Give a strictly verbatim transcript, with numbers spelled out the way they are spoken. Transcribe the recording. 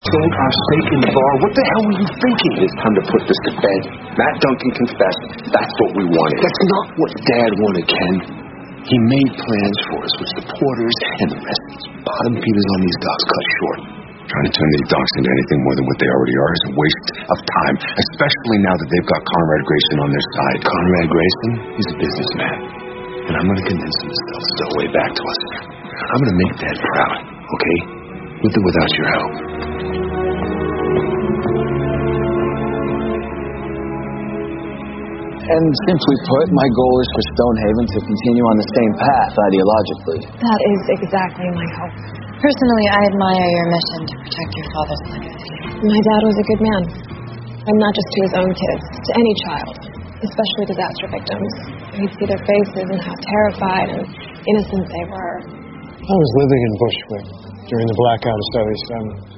sold our stake in the bar. What the hell were you thinking? It's time to put this to bed. Matt Duncan confessed. That's what we wanted. That's not what Dad wanted, Ken. He made plans for us with supporters and the rest of these bottom feeders on these docks cut short. Trying to turn these docks into anything more than what they already are is a waste of time, especially now that they've got Conrad Grayson on their side. Conrad Grayson, he's a businessman. And I'm going to convince him to sell Stowaway back to us. I'm going to make Dad proud, okay? With or without your help. And simply put, my goal is for Stonehaven to continue on the same path ideologically. That is exactly my hope. Personally, I admire your mission to protect your father's legacy. My dad was a good man. And not just to his own kids, to any child, especially disaster victims. He'd see their faces and how terrified and innocent they were. I was living in Bushwick during the blackout of Southeast Summer.